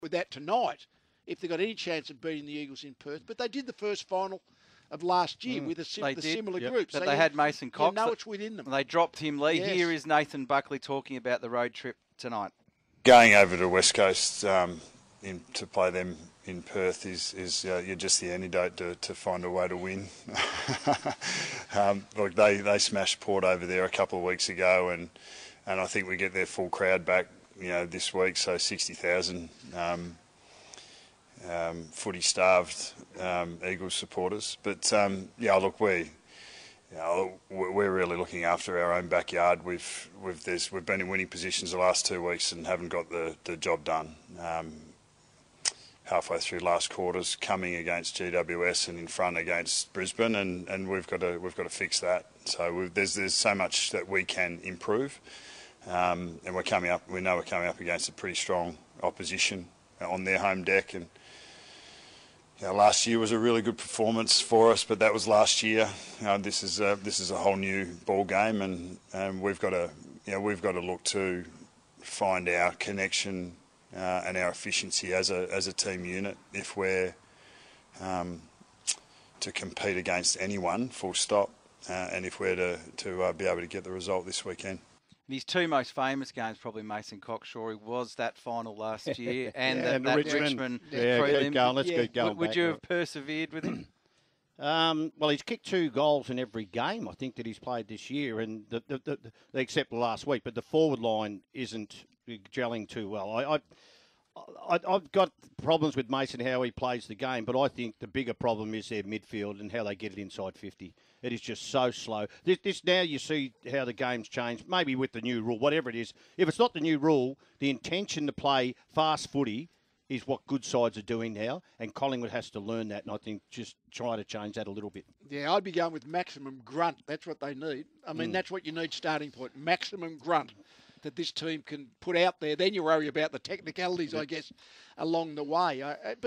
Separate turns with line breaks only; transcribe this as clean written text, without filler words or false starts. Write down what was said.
with that tonight if they got any chance of beating the Eagles in Perth. But they did the first final of last year with the similar group.
But
so
they had Mason Cox.
You know it's within them.
They dropped him, Lee.
Yes.
Here is Nathan Buckley talking about the road trip tonight.
Going over to West Coast to play them in Perth is you're just the antidote to find a way to win. Look, they smashed Port over there a couple of weeks ago, and I think we get their full crowd back, this week. So 60,000 footy-starved Eagles supporters. But look, we're really looking after our own backyard. We've been in winning positions the last 2 weeks and haven't got the job done. Halfway through last quarters, coming against GWS and in front against Brisbane, and we've got to fix that. So there's so much that we can improve, and we're coming up. We know we're coming up against a pretty strong opposition on their home deck, and last year was a really good performance for us, but that was last year. This is a whole new ball game, and we've got to look to find our connection and our efficiency as a team unit if we're to compete against anyone, full stop, and if we're to be able to get the result this weekend.
His two most famous games, probably Mason Coxshawry, was that final last year and that Richmond prelim.
Let's keep going.
Would you have persevered with him?
Well, he's kicked 2 goals in every game, I think, that he's played this year, and except last week. But the forward line isn't gelling too well. I've got problems with Mason, how he plays the game, but I think the bigger problem is their midfield and how they get it inside 50. It is just so slow. This now you see how the game's changed, maybe with the new rule, whatever it is. If it's not the new rule, the intention to play fast footy is what good sides are doing now, and Collingwood has to learn that, and I think just try to change that a little bit.
Yeah, I'd be going with maximum grunt. That's what they need. I mean, that's what you need starting point, maximum grunt that this team can put out there. Then you worry about the technicalities, I guess, along the way.